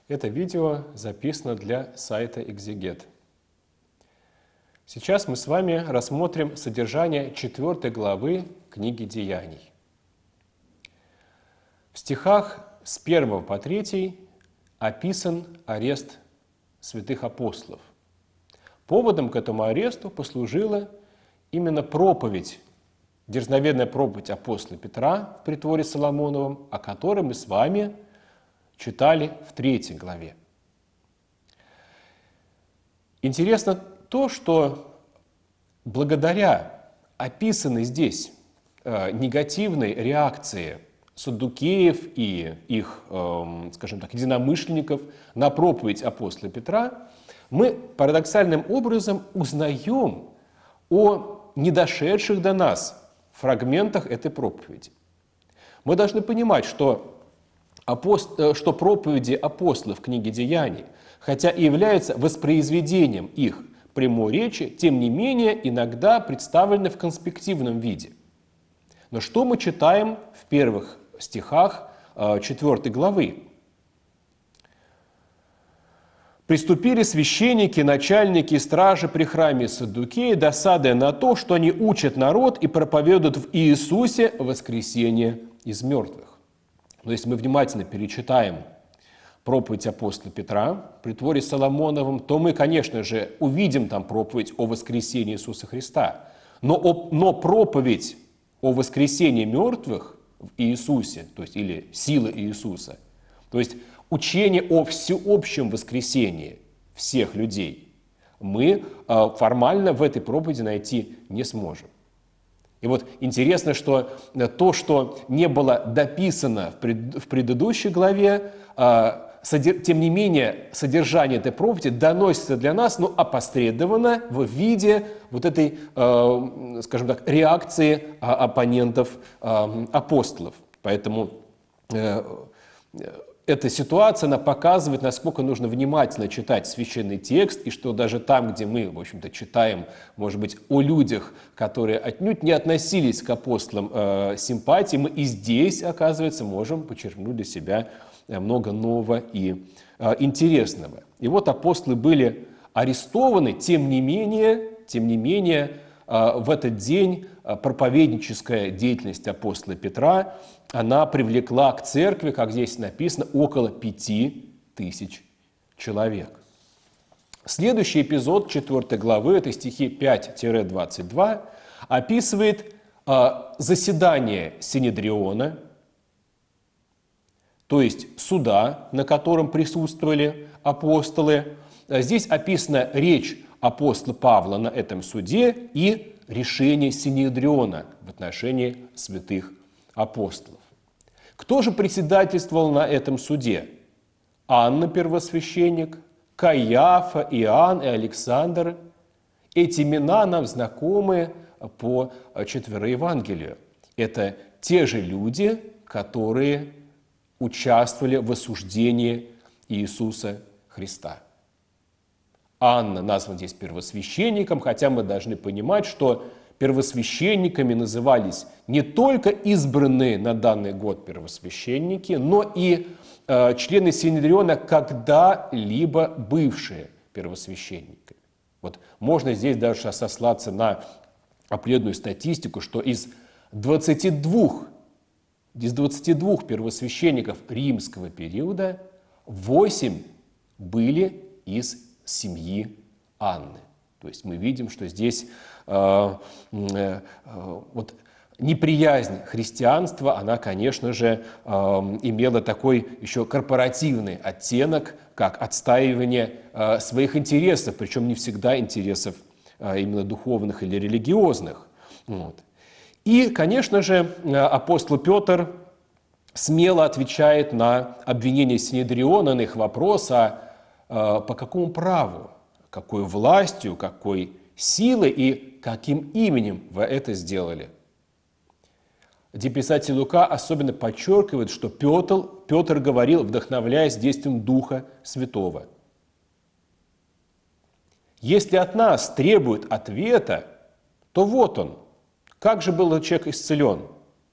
Это видео записано для сайта «Экзегет». Сейчас мы с вами рассмотрим содержание 4 главы книги Деяний. В стихах с 1 по 3 описан арест святых апостолов. Поводом к этому аресту послужила именно проповедь, дерзновенная проповедь апостола Петра в притворе Соломоновом, о которой мы с вами читали в 3 главе. Интересно то, что благодаря описанной здесь негативной реакции саддукеев и их, скажем так, единомышленников на проповедь апостола Петра, мы парадоксальным образом узнаем о недошедших до нас фрагментах этой проповеди. Мы должны понимать, что проповеди апостолов в книге Деяний, хотя и являются воспроизведением их прямой речи, тем не менее иногда представлены в конспективном виде. Но что мы читаем в первых стихах 4 главы? «Приступили священники, начальники и стражи при храме Саддукеи, досадуя на то, что они учат народ и проповедуют в Иисусе воскресение из мертвых». Но если мы внимательно перечитаем проповедь апостола Петра в притворе Соломоновом, то мы, конечно же, увидим там проповедь о воскресении Иисуса Христа. Но проповедь о воскресении мертвых в Иисусе, то есть или силы Иисуса, то есть учение о всеобщем воскресении всех людей, мы формально в этой проповеди найти не сможем. И вот интересно, что то, что не было дописано в предыдущей главе, тем не менее содержание этой проповеди доносится для нас, но опосредованно в виде вот этой, скажем так, реакции оппонентов апостолов. Поэтому эта ситуация, она показывает, насколько нужно внимательно читать священный текст, и что даже там, где мы, в общем-то, читаем, может быть, о людях, которые отнюдь не относились к апостолам симпатии, мы и здесь, оказывается, можем почерпнуть для себя много нового и интересного. И вот апостолы были арестованы, тем не менее, в этот день проповедническая деятельность апостола Петра, она привлекла к церкви, как здесь написано, около 5000 человек. Следующий эпизод 4 главы, это стихи 5-22, описывает заседание Синедриона, то есть суда, на котором присутствовали апостолы. Здесь описана речь апостола Павла на этом суде и решение Синедриона в отношении святых апостолов. Кто же председательствовал на этом суде? Анна, первосвященник, Каиафа, Иоанн и Александр. Эти имена нам знакомы по 4 Евангелию. Это те же люди, которые участвовали в осуждении Иисуса Христа. Анна назван здесь первосвященником, хотя мы должны понимать, что первосвященниками назывались не только избранные на данный год первосвященники, но и члены Синедриона, когда-либо бывшие первосвященниками. Вот можно здесь даже сослаться на определенную статистику, что из 22 первосвященников римского периода 8 были из семьи Анны. То есть мы видим, что здесь вот неприязнь христианства, она, конечно же, имела такой еще корпоративный оттенок, как отстаивание своих интересов, причем не всегда интересов именно духовных или религиозных. Вот. И, конечно же, апостол Петр смело отвечает на обвинение Синедриона, на их вопрос, по какому праву, какой властью, какой силой и каким именем вы это сделали. Где писатель Лука особенно подчеркивает, что Петр говорил, вдохновляясь действием Духа Святого. Если от нас требуют ответа, то вот он. Как же был человек исцелен?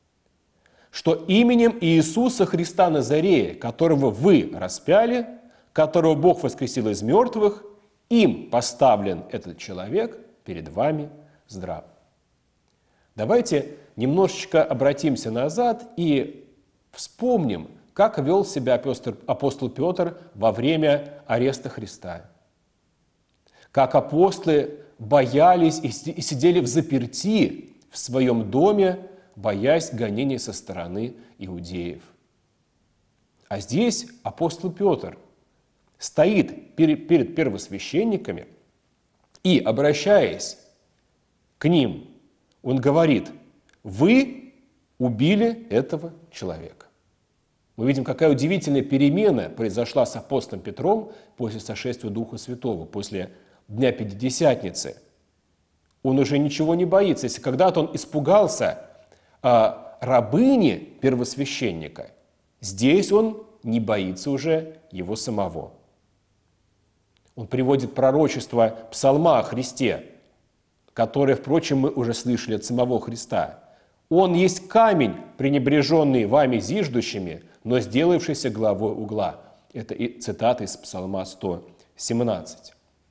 Что именем Иисуса Христа Назарея, которого вы распяли, которого Бог воскресил из мертвых, им поставлен этот человек перед вами здрав». Давайте немножечко обратимся назад и вспомним, как вел себя апостол Петр во время ареста Христа. Как апостолы боялись и сидели взаперти в своем доме, боясь гонений со стороны иудеев. А здесь апостол Петр стоит перед первосвященниками и, обращаясь к ним, он говорит: «Вы убили этого человека». Мы видим, какая удивительная перемена произошла с апостолом Петром после сошествия Духа Святого, после Дня Пятидесятницы. Он уже ничего не боится. Если когда-то он испугался рабыни первосвященника, здесь он не боится уже его самого. Он приводит пророчество псалма о Христе, которое, впрочем, мы уже слышали от самого Христа. «Он есть камень, пренебреженный вами зиждущими, но сделавшийся главой угла». Это цитата из Псалма 117.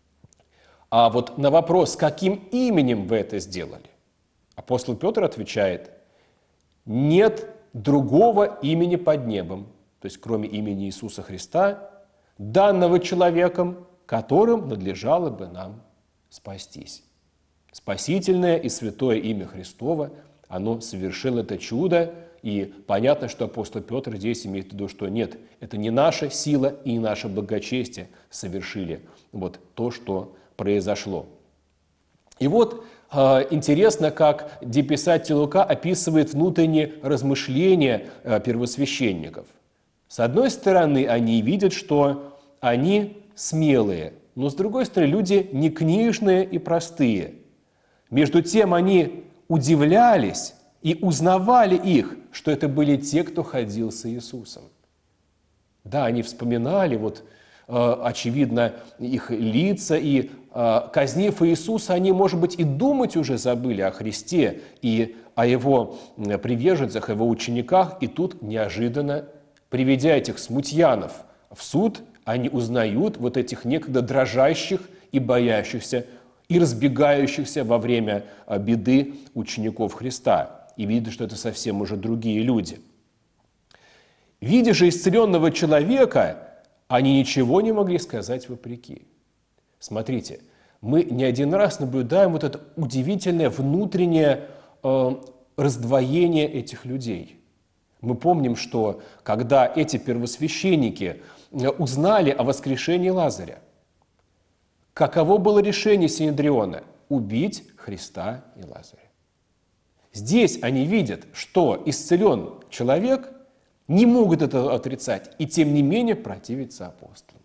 А вот на вопрос, каким именем вы это сделали, апостол Петр отвечает: «Нет другого имени под небом», то есть кроме имени Иисуса Христа, данного человеком, которым надлежало бы нам спастись. Спасительное и святое имя Христово, оно совершило это чудо, и понятно, что апостол Петр здесь имеет в виду, что нет, это не наша сила и не наше благочестие совершили вот то, что произошло. И вот интересно, как писатель Лука описывает внутренние размышления первосвященников. С одной стороны, они видят, что они смелые, но с другой стороны, люди не книжные и простые. Между тем, они удивлялись и узнавали их, что это были те, кто ходил с Иисусом. Да, они вспоминали, очевидно, их лица, и, казнив Иисуса, они, может быть, и думать уже забыли о Христе и о Его приверженцах, о Его учениках, и тут неожиданно, приведя этих смутьянов в суд, они узнают вот этих некогда дрожащих и боящихся, и разбегающихся во время беды учеников Христа, и видят, что это совсем уже другие люди. Видя же исцеленного человека, они ничего не могли сказать вопреки. Смотрите, мы не один раз наблюдаем вот это удивительное внутреннее раздвоение этих людей. Мы помним, что когда эти первосвященники узнали о воскрешении Лазаря, каково было решение Синедриона? Убить Христа и Лазаря. Здесь они видят, что исцелен человек, не могут это отрицать, и тем не менее противиться апостолам.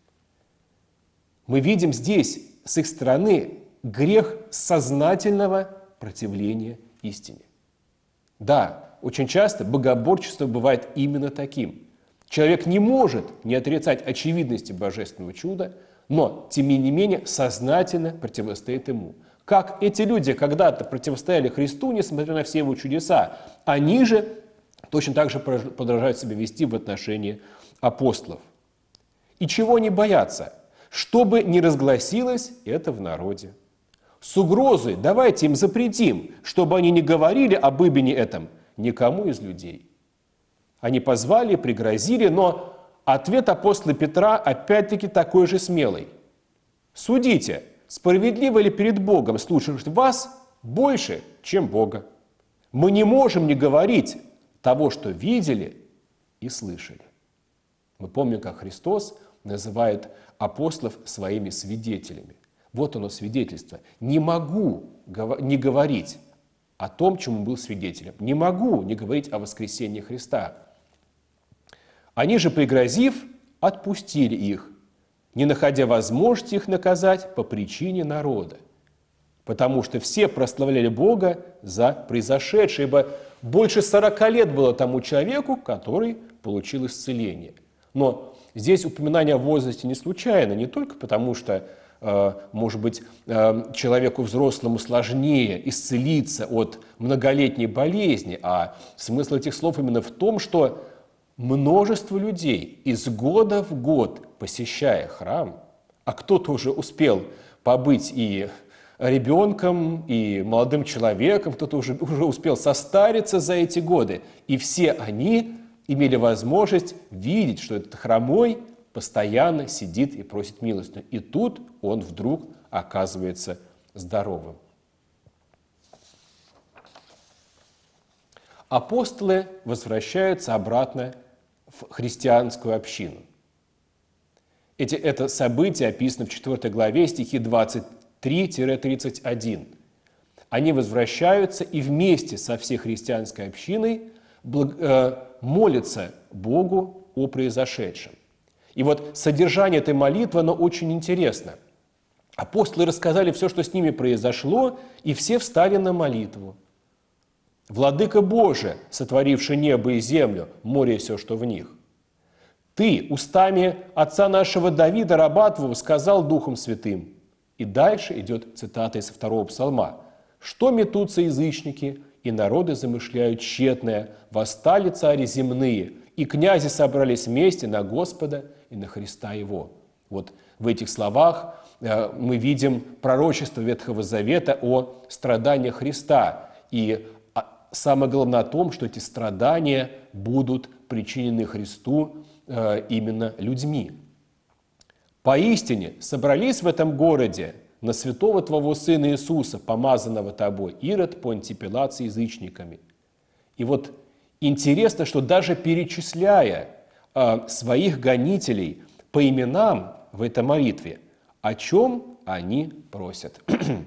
Мы видим здесь с их стороны грех сознательного противления истине. Да, очень часто богоборчество бывает именно таким. Человек не может не отрицать очевидности божественного чуда, но, тем не менее, сознательно противостоит ему. Как эти люди когда-то противостояли Христу, несмотря на все его чудеса, они же точно так же продолжают себя вести в отношении апостолов. И чего не боятся? Чтобы не разгласилось это в народе. С угрозой давайте им запретим, чтобы они не говорили об имени этом никому из людей. Они позвали, пригрозили, но ответ апостола Петра опять-таки такой же смелый. «Судите, справедливо ли перед Богом слушать вас больше, чем Бога? Мы не можем не говорить того, что видели и слышали». Мы помним, как Христос называет апостолов своими свидетелями. Вот оно свидетельство. Не могу не говорить о том, чему был свидетелем. Не могу не говорить о воскресении Христа. Они же, пригрозив, отпустили их, не находя возможности их наказать по причине народа, потому что все прославляли Бога за произошедшее, ибо больше 40 лет было тому человеку, который получил исцеление. Но здесь упоминание о возрасте не случайно, не только потому, что, может быть, человеку взрослому сложнее исцелиться от многолетней болезни, а смысл этих слов именно в том, что множество людей из года в год посещая храм, а кто-то уже успел побыть и ребенком, и молодым человеком, кто-то уже успел состариться за эти годы. И все они имели возможность видеть, что этот хромой постоянно сидит и просит милостыню. И тут он вдруг оказывается здоровым. Апостолы возвращаются обратно в христианскую общину. Это событие описано в 4 главе, стихи 23-31. Они возвращаются и вместе со всей христианской общиной молятся Богу о произошедшем. И вот содержание этой молитвы, оно очень интересно. Апостолы рассказали все, что с ними произошло, и все встали на молитву. «Владыка Боже, сотворивший небо и землю, море и все, что в них, Ты устами отца нашего Давида, раба Твоего, сказал Духом Святым». И дальше идет цитата из 2 псалма. «Что метутся язычники, и народы замышляют тщетное, восстали цари земные, и князи собрались вместе на Господа и на Христа Его». Вот в этих словах мы видим пророчество Ветхого Завета о страданиях Христа. И самое главное о том, что эти страдания будут причинены Христу именно людьми. «Поистине собрались в этом городе на святого Твоего Сына Иисуса, помазанного Тобой, Ирод, Понтий Пилат с язычниками». И вот интересно, что даже перечисляя своих гонителей по именам в этой молитве, о чем они просят?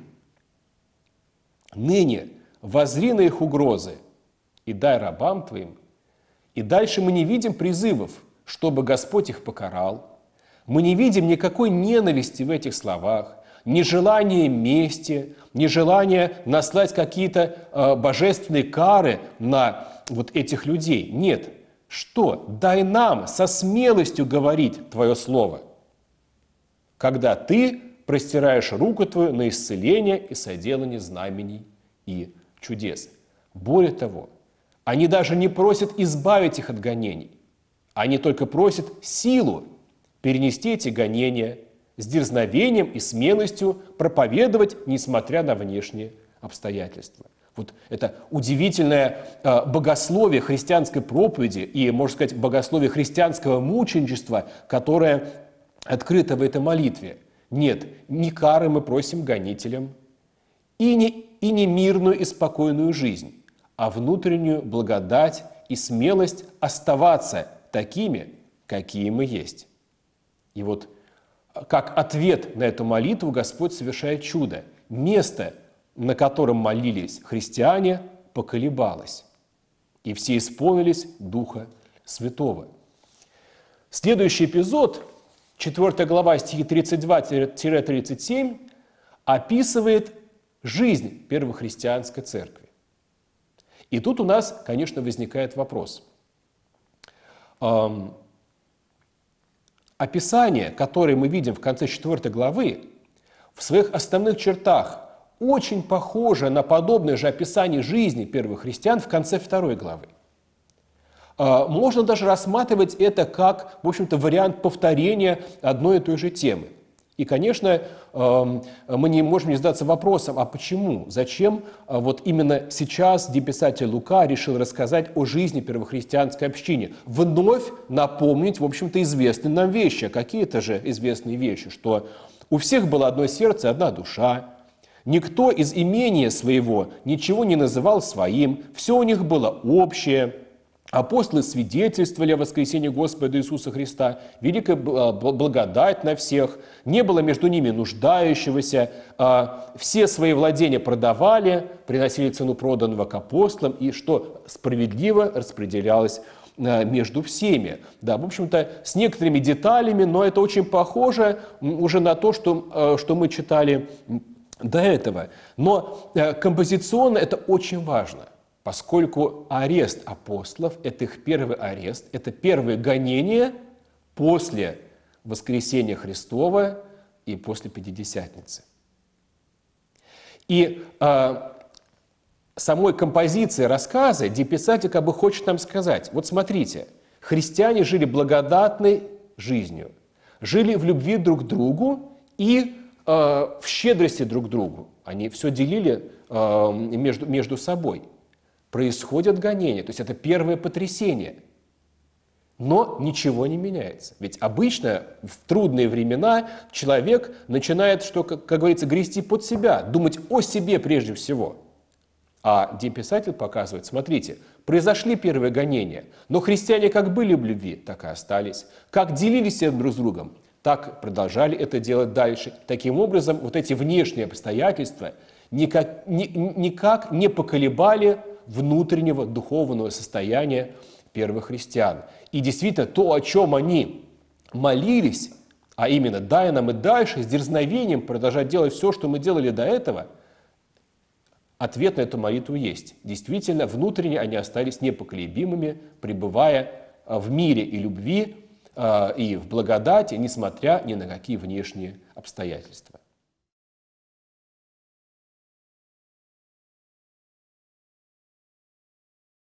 «Ныне воззри на их угрозы и дай рабам Твоим». И дальше мы не видим призывов, чтобы Господь их покарал. Мы не видим никакой ненависти в этих словах, ни желания мести, ни желания наслать какие-то божественные кары на вот этих людей. Нет. Что? Дай нам со смелостью говорить Твое Слово, когда Ты простираешь руку Твою на исцеление и соделание знамений и чудес. Более того, они даже не просят избавить их от гонений. Они только просят силу перенести эти гонения с дерзновением и смелостью проповедовать, несмотря на внешние обстоятельства. Вот это удивительное богословие христианской проповеди и, можно сказать, богословие христианского мученичества, которое открыто в этой молитве. Нет, не кары мы просим гонителям, и не мирную и спокойную жизнь, а внутреннюю благодать и смелость оставаться такими, какие мы есть. И вот как ответ на эту молитву Господь совершает чудо. Место, на котором молились христиане, поколебалось, и все исполнились Духа Святого. Следующий эпизод, 4 глава, стихи 32-37, описывает жизнь первохристианской церкви. И тут у нас, конечно, возникает вопрос. Описание, которое мы видим в конце 4 главы, в своих основных чертах очень похоже на подобное же описание жизни первых христиан в конце 2 главы. Можно даже рассматривать это как, в общем-то, вариант повторения одной и той же темы. И, конечно, мы не можем не задаться вопросом, а почему, зачем вот именно сейчас, где писатель Лука решил рассказать о жизни первохристианской общине, вновь напомнить, в общем-то, известные нам вещи. Какие-то же известные вещи, что у всех было одно сердце, одна душа, никто из имения своего ничего не называл своим, все у них было общее. Апостолы свидетельствовали о воскресении Господа Иисуса Христа, великая благодать на всех, не было между ними нуждающегося, все свои владения продавали, приносили цену проданного к апостолам, и что справедливо распределялось между всеми. Да, в общем-то, с некоторыми деталями, но это очень похоже уже на то, что мы читали до этого. Но композиционно это очень важно. Поскольку арест апостолов – это их первый арест, это первое гонение после воскресения Христова и после Пятидесятницы. И самой композиции рассказа, где писатель как бы хочет нам сказать, вот смотрите, христиане жили благодатной жизнью, жили в любви друг к другу и в щедрости друг к другу. Они все делили между собой. Происходят гонения, то есть это первое потрясение. Но ничего не меняется. Ведь обычно в трудные времена человек начинает, что, как говорится, грести под себя, думать о себе прежде всего. А писатель показывает, смотрите, произошли первые гонения, но христиане как были в любви, так и остались. Как делились друг с другом, так продолжали это делать дальше. Таким образом, вот эти внешние обстоятельства никак не поколебали внутреннего духовного состояния первых христиан. И действительно, то, о чем они молились, а именно «дай нам и дальше с дерзновением продолжать делать все, что мы делали до этого», ответ на эту молитву есть. Действительно, внутренне они остались непоколебимыми, пребывая в мире и любви, и в благодати, несмотря ни на какие внешние обстоятельства.